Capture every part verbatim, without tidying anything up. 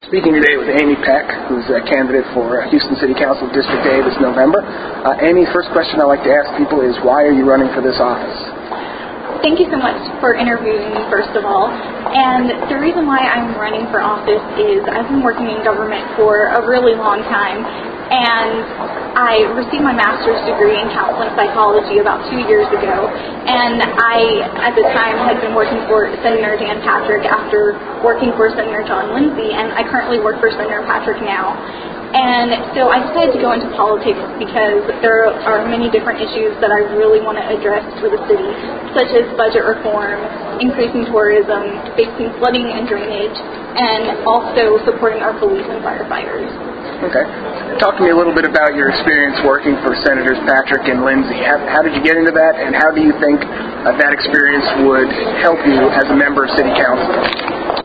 Speaking today with Amy Peck, who's a candidate for Houston City Council District A this November. Uh, Amy, first question I like to ask people is, why are you running for this office? Thank you so much for interviewing me, first of all. And the reason why I'm running for office is I've been working in government for a really long time, and I received my master's degree in counseling psychology about two years ago, and I, at the time, had been working for Senator Dan Patrick after working for Senator John Lindsay, and I currently work for Senator Patrick now. And so I decided to go into politics because there are many different issues that I really want to address for the city, such as budget reform, increasing tourism, fixing flooding and drainage, and also supporting our police and firefighters. Okay. Talk to me a little bit about your experience working for Senators Patrick and Lindsay. How, how did you get into that, and how do you think uh, that experience would help you as a member of City Council?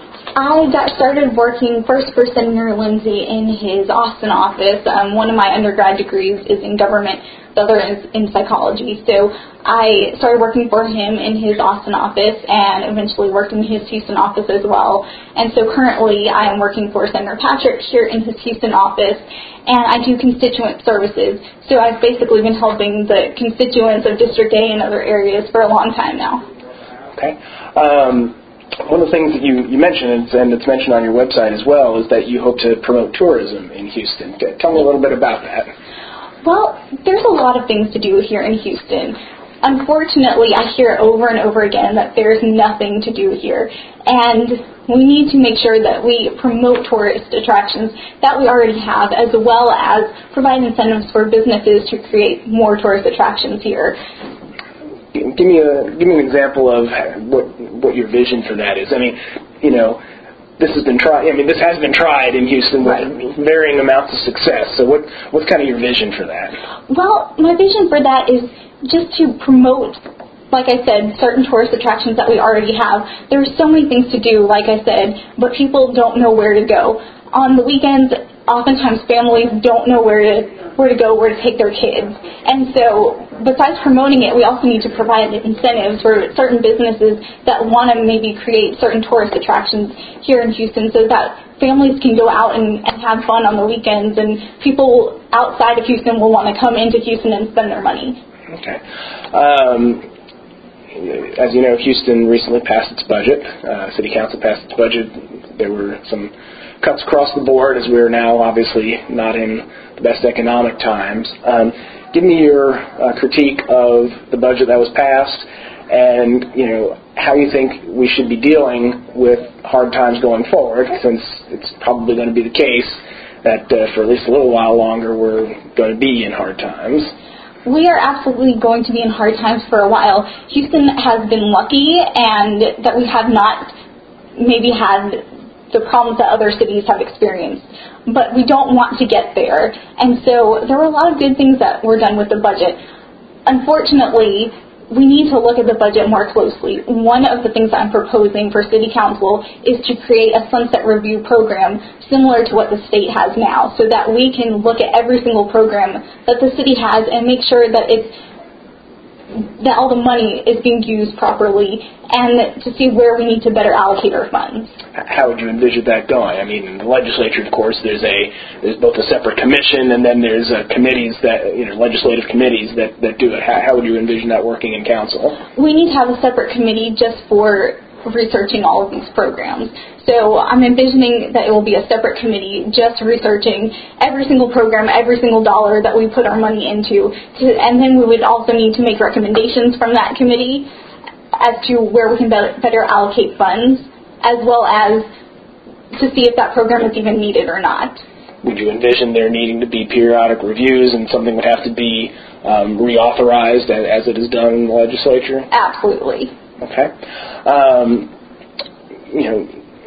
I got started working first for Senator Lindsay in his Austin office. Um, one of my undergrad degrees is in government, the other is in psychology. So I started working for him in his Austin office and eventually worked in his Houston office as well. And so currently I am working for Senator Patrick here in his Houston office, and I do constituent services. So I've basically been helping the constituents of District A and other areas for a long time now. Okay. Um, One of the things that you, you mentioned, and it's mentioned on your website as well, is that you hope to promote tourism in Houston. Tell me a little bit about that. Well, there's a lot of things to do here in Houston. Unfortunately, I hear over and over again that there's nothing to do here. And we need to make sure that we promote tourist attractions that we already have, as well as provide incentives for businesses to create more tourist attractions here. Give me a give me an example of what what your vision for that is. I mean, you know, this has been tried. I mean, this has been tried in Houston with right. varying amounts of success. So, what what's kind of your vision for that? Well, my vision for that is just to promote, like I said, certain tourist attractions that we already have. There are so many things to do, like I said, but people don't know where to go. On the weekends, oftentimes families don't know where to where to go, where to take their kids. And so, besides promoting it, we also need to provide incentives for certain businesses that want to maybe create certain tourist attractions here in Houston so that families can go out and, and have fun on the weekends, and people outside of Houston will want to come into Houston and spend their money. Okay. Um, as you know, Houston recently passed its budget. Uh, City Council passed its budget. There were some cuts across the board, as we are now obviously not in the best economic times. Um, give me your uh, critique of the budget that was passed, and you know how you think we should be dealing with hard times going forward, since it's probably going to be the case that uh, for at least a little while longer we're going to be in hard times. We are absolutely going to be in hard times for a while. Houston has been lucky, and that we have not maybe had the problems that other cities have experienced. But we don't want to get there. And so there were a lot of good things that were done with the budget. Unfortunately, we need to look at the budget more closely. One of the things I'm proposing for City Council is to create a sunset review program similar to what the state has now, so that we can look at every single program that the city has and make sure that it's that all the money is being used properly, and to see where we need to better allocate our funds. How would you envision that going? I mean, in the legislature, of course, there's a there's both a separate commission, and then there's uh, committees that you know legislative committees that, that do it. How, how would you envision that working in council? We need to have a separate committee just for researching all of these programs. So I'm envisioning that it will be a separate committee just researching every single program, every single dollar that we put our money into. To, and then we would also need to make recommendations from that committee as to where we can better, better allocate funds, as well as to see if that program is even needed or not. Would you envision there needing to be periodic reviews, and something would have to be um, reauthorized as, as it is done in the legislature? Absolutely. Okay. Um, you know,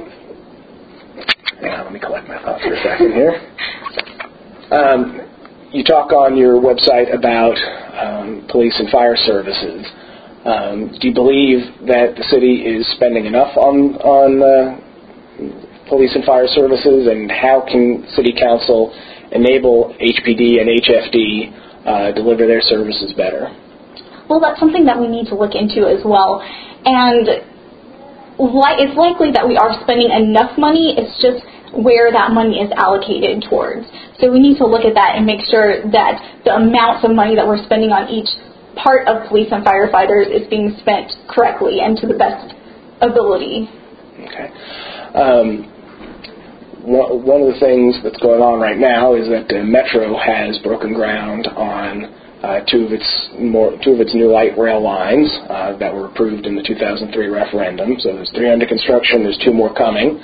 hang on, let me collect my thoughts for a second here. Um, you talk on your website about um, police and fire services. Um, do you believe that the city is spending enough on on uh, police and fire services, and how can City Council enable H P D and H F D uh, deliver their services better? Well, that's something that we need to look into as well. And it's likely that we are spending enough money. It's just where that money is allocated towards. So we need to look at that and make sure that the amounts of money that we're spending on each part of police and firefighters is being spent correctly and to the best ability. Okay. Um, one of the things that's going on right now is that uh, Metro has broken ground on uh, two of its more two of its new light rail lines uh, that were approved in the two thousand three referendum. So there's three under construction. There's two more coming.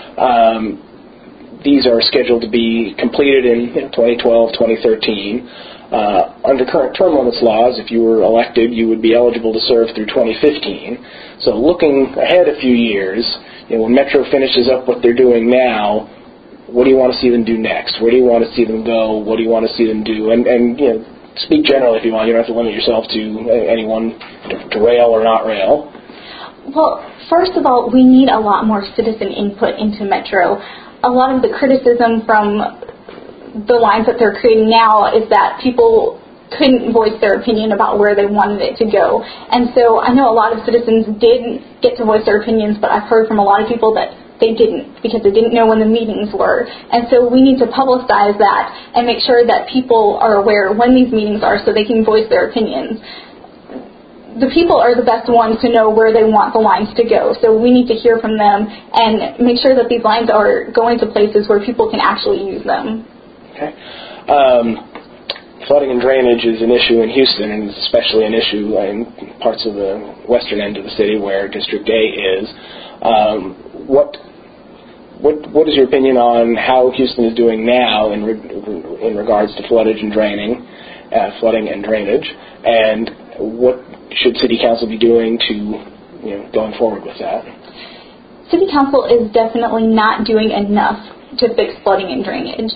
Um, these are scheduled to be completed in you know, twenty twelve, twenty thirteen. Uh, under current term limits laws, if you were elected, you would be eligible to serve through twenty fifteen. So looking ahead a few years, you know, when Metro finishes up what they're doing now, what do you want to see them do next? Where do you want to see them go? What do you want to see them do? And, and you know, speak generally if you want. You don't have to limit yourself to anyone, to, to rail or not rail. Well, first of all, we need a lot more citizen input into Metro. A lot of the criticism from the lines that they're creating now is that people couldn't voice their opinion about where they wanted it to go. And so I know a lot of citizens did get to voice their opinions, but I've heard from a lot of people that they didn't, because they didn't know when the meetings were. And so we need to publicize that and make sure that people are aware when these meetings are so they can voice their opinions. The people are the best ones to know where they want the lines to go. So we need to hear from them and make sure that these lines are going to places where people can actually use them. Okay. Um, flooding and drainage is an issue in Houston, and it's especially an issue in parts of the western end of the city where District A is. Um, what what what is your opinion on how Houston is doing now in re- in regards to floodage and draining, uh, flooding and drainage, and what should City Council be doing to, you know, going forward with that? City Council is definitely not doing enough to fix flooding and drainage.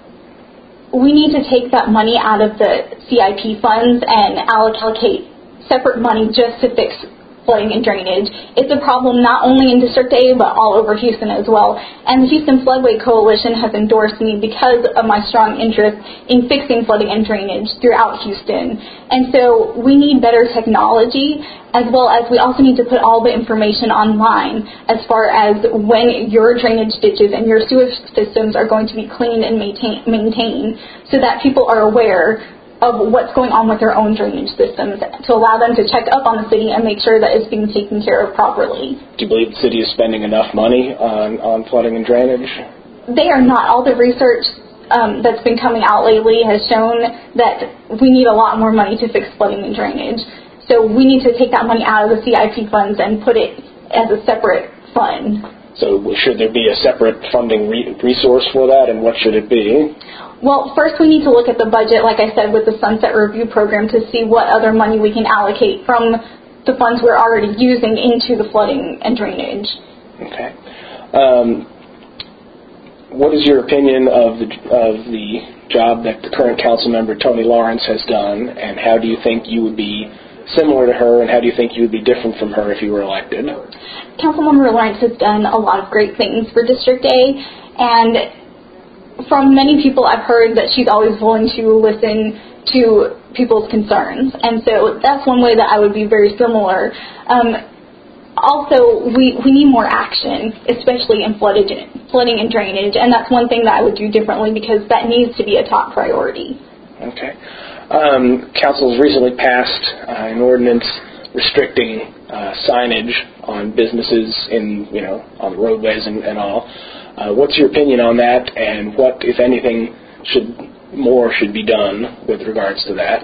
We need to take that money out of the C I P funds and allocate separate money just to fix flooding and drainage. It's a problem not only in District A, but all over Houston as well. And the Houston Floodway Coalition has endorsed me because of my strong interest in fixing flooding and drainage throughout Houston. And so we need better technology, as well as we also need to put all the information online as far as when your drainage ditches and your sewage systems are going to be cleaned and maintain, maintained, so that people are aware of what's going on with their own drainage systems, to allow them to check up on the city and make sure that it's being taken care of properly. Do you believe the city is spending enough money on, on flooding and drainage? They are not. All the research um, that's been coming out lately has shown that we need a lot more money to fix flooding and drainage. So we need to take that money out of the C I P funds and put it as a separate fund. So should there be a separate funding re- resource for that, and what should it be? Well, first we need to look at the budget, like I said, with the Sunset Review program to see what other money we can allocate from the funds we're already using into the flooding and drainage. Okay. Um, what is your opinion of the of the job that the current council member, Tony Lawrence, has done, and how do you think you would be similar to her, and how do you think you would be different from her if you were elected? Councilmember Lawrence has done a lot of great things for District A, and from many people I've heard that she's always willing to listen to people's concerns, and so that's one way that I would be very similar. Um, also, we, we need more action, especially in floodage, flooding and drainage, and that's one thing that I would do differently because that needs to be a top priority. Okay. Um, Council has recently passed uh, an ordinance restricting uh, signage on businesses in, you know, on the roadways and, and all. Uh, what's your opinion on that, and what, if anything, should more should be done with regards to that?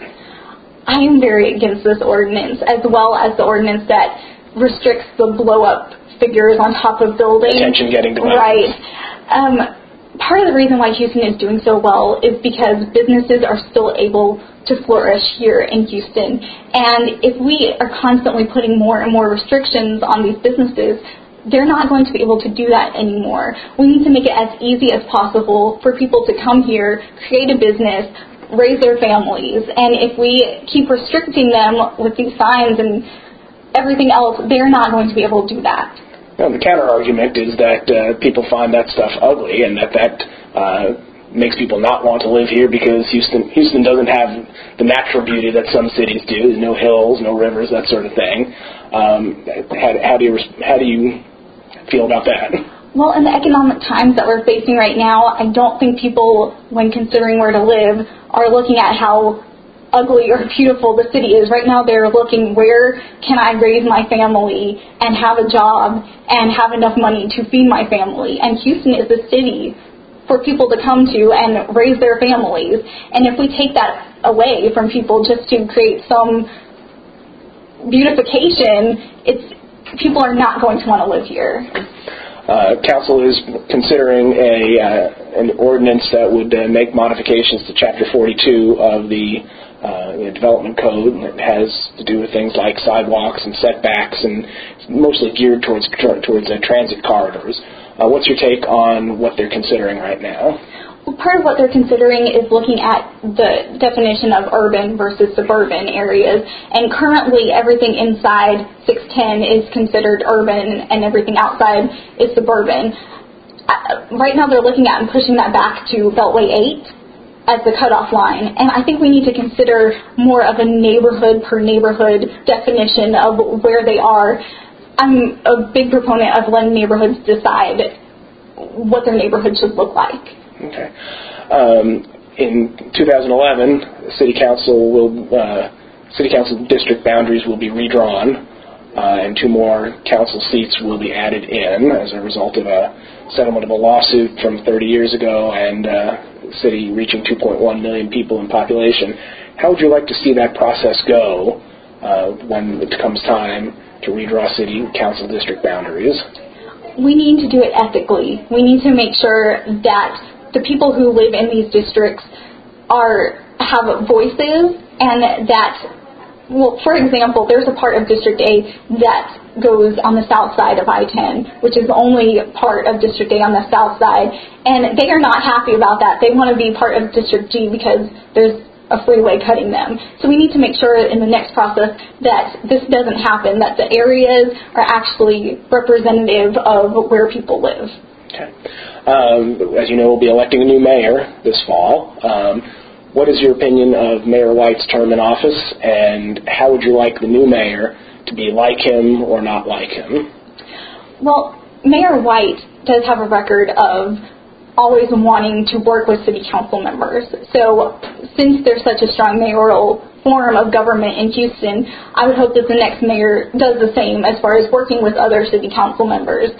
I am very against this ordinance, as well as the ordinance that restricts the blow-up figures on top of buildings. Attention-getting devices. Right. Um, part of the reason why Houston is doing so well is because businesses are still able to flourish here in Houston. And if we are constantly putting more and more restrictions on these businesses, they're not going to be able to do that anymore. We need to make it as easy as possible for people to come here, create a business, raise their families. And if we keep restricting them with these signs and everything else, they're not going to be able to do that. Well, the counter-argument is that uh, people find that stuff ugly, and that that uh, makes people not want to live here because Houston Houston doesn't have the natural beauty that some cities do. There's no hills, no rivers, that sort of thing. Um, how, how do you how do you feel about that? Well, in the economic times that we're facing right now, I don't think people, when considering where to live, are looking at how ugly or beautiful the city is. Right now they're looking, where can I raise my family and have a job and have enough money to feed my family? And Houston is a city for people to come to and raise their families. And if we take that away from people just to create some beautification, it's people are not going to want to live here. Uh, council is considering a uh, an ordinance that would uh, make modifications to Chapter forty-two of the uh, you know, Development Code. It has to do with things like sidewalks and setbacks, and it's mostly geared towards towards uh, transit corridors. Uh, what's your take on what they're considering right now? Well, part of what they're considering is looking at the definition of urban versus suburban areas. And currently, everything inside six ten is considered urban, and everything outside is suburban. Uh, right now, they're looking at and pushing that back to Beltway eight as the cutoff line. And I think we need to consider more of a neighborhood per neighborhood definition of where they are. I'm a big proponent of letting neighborhoods decide what their neighborhood should look like. Okay. Um, in two thousand eleven, the City Council will uh, City Council district boundaries will be redrawn, uh, and two more council seats will be added in as a result of a settlement of a lawsuit from thirty years ago, and uh, the city reaching two point one million people in population. How would you like to see that process go uh, when it comes time to redraw city council district boundaries? We need to do it ethically. We need to make sure that the people who live in these districts are have voices, and that, well, for example, there's a part of District A that goes on the south side of I ten, which is the only part of District A on the south side, and they are not happy about that. They want to be part of District G because there's a freeway cutting them. So we need to make sure in the next process that this doesn't happen, that the areas are actually representative of where people live. Okay. Um, as you know, we'll be electing a new mayor this fall. Um, what is your opinion of Mayor White's term in office, and how would you like the new mayor to be, like him or not like him? Well, Mayor White does have a record of always wanting to work with city council members. So since there's such a strong mayoral form of government in Houston, I would hope that the next mayor does the same as far as working with other city council members.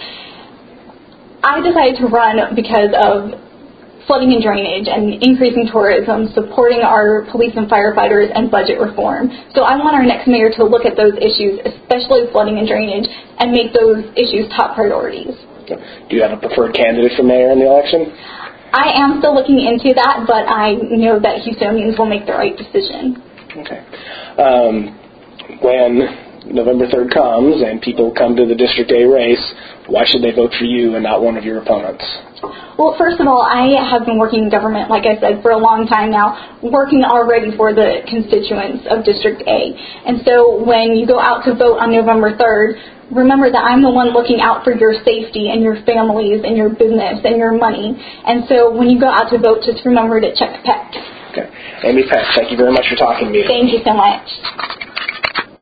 I decided to run because of flooding and drainage and increasing tourism, supporting our police and firefighters, and budget reform. So I want our next mayor to look at those issues, especially flooding and drainage, and make those issues top priorities. Do you have a preferred candidate for mayor in the election? I am still looking into that, but I know that Houstonians will make the right decision. Okay. Um, when November third comes and people come to the District A race, why should they vote for you and not one of your opponents? Well, first of all, I have been working in government, like I said, for a long time now, working already for the constituents of District A. And so when you go out to vote on November third, remember that I'm the one looking out for your safety and your families and your business and your money. And so when you go out to vote, just remember to check P E C. Okay. Amy Peck, thank you very much for talking to me. Thank you so much.